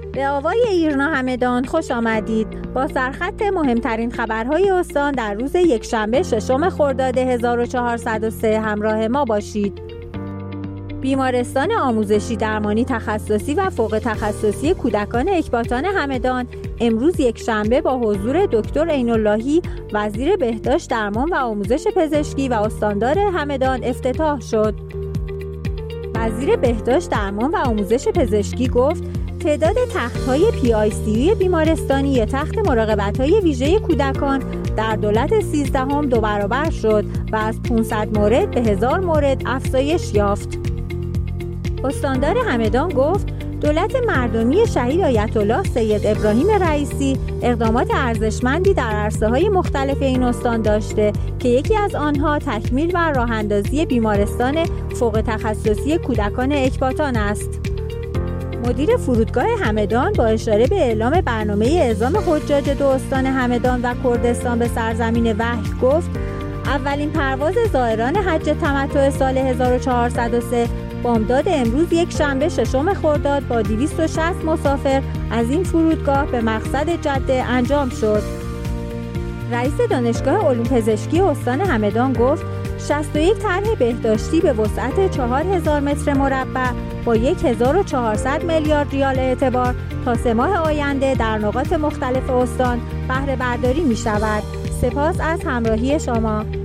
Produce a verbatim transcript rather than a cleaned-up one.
به آوای ایرنا همدان خوش آمدید. با سرخط مهمترین خبرهای استان در روز یکشنبه ششم خرداد هزار و چهارصد و سه همراه ما باشید. بیمارستان آموزشی درمانی تخصصی و فوق تخصصی کودکان اکباتان همدان امروز یکشنبه با حضور دکتر عین‌اللهی وزیر بهداشت درمان و آموزش پزشکی و استاندار همدان افتتاح شد. وزیر بهداشت درمان و آموزش پزشکی گفت تعداد تخت‌های پی آی سی یو بیمارستانی تخت مراقبت‌های ویژه کودکان در دولت سیزدهم دو برابر شد و از پانصد مورد به هزار مورد افزایش یافت. استاندار همدان گفت دولت مردمی شهید آیت‌الله سید ابراهیم رئیسی اقدامات ارزشمندی در عرصه‌های مختلف این استان داشته که یکی از آنها تکمیل و راه‌اندازی بیمارستان فوق تخصصی کودکان اکباتان است. مدیر فرودگاه همدان با اشاره به اعلام برنامه اعزام حجاج دو استان همدان و کردستان به سرزمین وحی گفت اولین پرواز زائران حج تمتع سال هزار و چهارصد و سه بامداد امروز یک شنبه ششم خرداد با دویست و شصت مسافر از این فرودگاه به مقصد جده انجام شد. رئیس دانشگاه علوم پزشکی استان همدان گفت شصت و یک طرح بهداشتی به وسعت چهار هزار متر مربع با هزار و چهارصد میلیارد ریال اعتبار تا سه ماه آینده در نقاط مختلف استان بهره برداری می شود. سپاس از همراهی شما.